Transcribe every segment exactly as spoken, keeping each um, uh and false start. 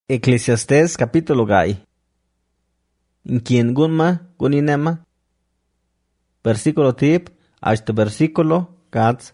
Eclesiastés capítulo gay. In quien gunma guninema. Versículo tip hasta versículo gats.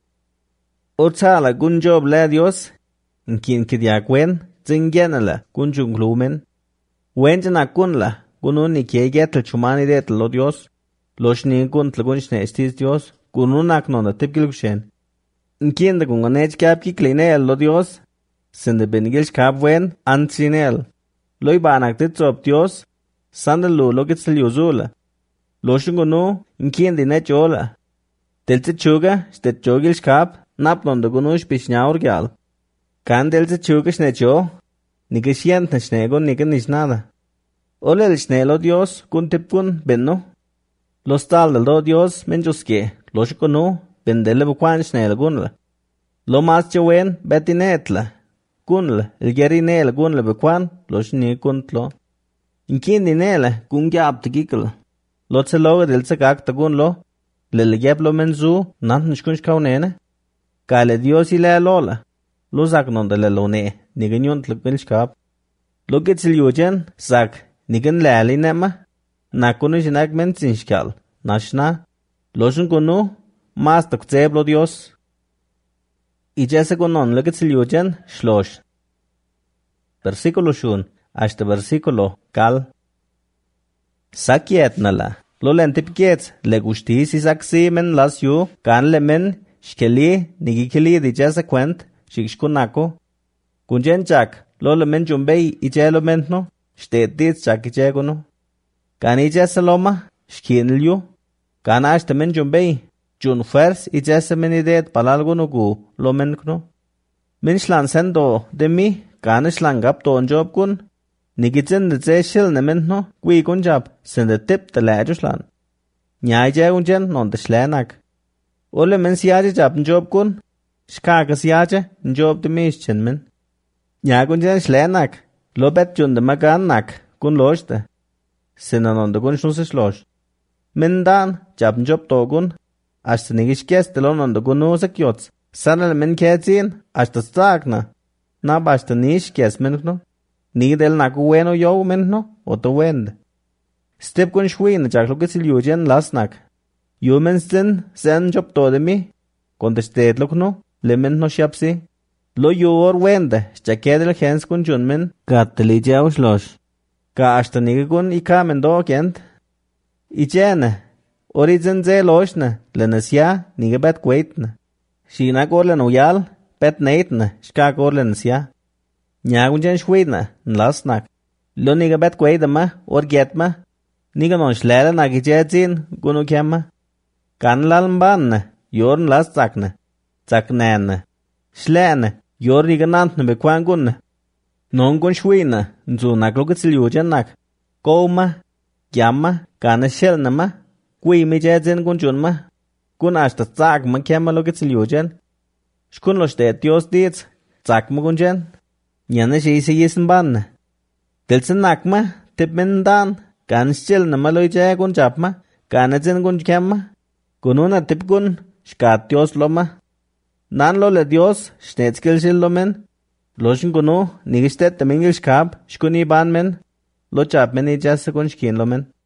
Otsala gun job le Dios. In quien kidiakwen zingenala gun junglumen. Wenjana kunla gunun ni kiegetel chumani det lo Dios. Los ni gun tlagunchne estis Dios. Gununak nonda tipgilgshen. In quien de gunganech kapki klineel lo Dios. Sende benigilch kabwen antsinel. Loy banak titsop Dios. Sandalu lokitzel yuzula. Loshungunu inkien dinet yola. Delze chuga stet jogilch kab napnon de gunush bishnaur gyal. Kan delze chuga shnet yo. Nigishient neshnego nigen nish nada. Ole el shnelo Dios kun tipkun benno. Los tal del do Dios menjuske. Loshukunu bendele bukwan shnel gunla. Lo mas chewen betinetla. Kunle, el gerinele gunle bekwan, los ni kuntlo. Inkin dinele, kun gyab tegikl. Lot se loge del se gak tagunlo, le le gyablo menzu, nant nishkunsh kaunene. Kale Dios ile lola. Lo zak non de le lone, nigen yunt lukbilsh kap. Lo gitsil yujen, zak, nigen lali nema. Nakunu jinak men zinshkal, nashna. Loshun kunu, mas takzeblo Dios. Y ya se conon lo que se liujen, shlosh. Versículo shun, hasta versículo cal. Sakiet nala, lo lentipkiet, le gustis y saksi men las yu, kan le men, shkeli, nigikeli di ya se kwent, shikshkunako. Kunjen chak, lo le men jumbei y ya lo mentno, shtetit chak y jegono. Kan y ya se loma, shkin liu, kan hasta men jumbei. Jun fers y jesse menidet palalguno gu lo menkno. Min shlan sendo de mi, kan shlan gap don job kun. Nigitzen de ze shil ne mentno, gui kun jab, sende tip de lejo shlan. Nyai je unjen non de shlenak. Ole men siaje jab job kun. Shkaga siaje, job de mi schen men. Nyai unjen shlenak, lo bet jun de magan nak, kun loshte. Sena non de kun shunse shlosh. Men dan, jab job to kun. Hasta nigishkes telon on the gunusa kyots. Sanal men ketzin, hasta stagna. Na basta nishkes menno. Nigel nakueno yo menno, o to wend. Step kun shwin, jack look at illusion lasnak. Humans then send job to me. Con the state look no, lemon no shapsi. Lo yor wend, jakedel hens kun junmen, gat the ligia slosh. Ka hasta nigun i kamen do kent. Ijene. Origen ze loshne, lenesia, nige bet kweitne. Shina gorlen uyal, bet neitne, shka gorlen sia. Nyagunjen shwedne, nlasnak. Lo nige bet kweidema, or getma. Niga non shlele nagijedzin, gunu kemma. Kan lalmbanne, yorn las zakne. Zaknenne. Shlene, yor niga nantne bekwan gunne. Non gun shwedne, nzu naglugitsil yujennak. Goma, gyamma, gane shelnema. Kui mi jezen kun junma. Kun hasta zag ma kema lo gitsil yujen. Shkun lo shtet Dios dietz. Zag ma kun jen. Nyane shi si yisen banne. Dilsen nakma. Tip min dan. Gan shchil na ma lo ije kun japma. Gan ezen kun kema. Kununa tip kun. Shkat Dios lo ma. Nan lo le Dios. Shnetskil shil lo men. Loshin kunu. Nigishtet tamingil shkab. Shkuni ban men. Lo jap men ije se kun shkin lo men.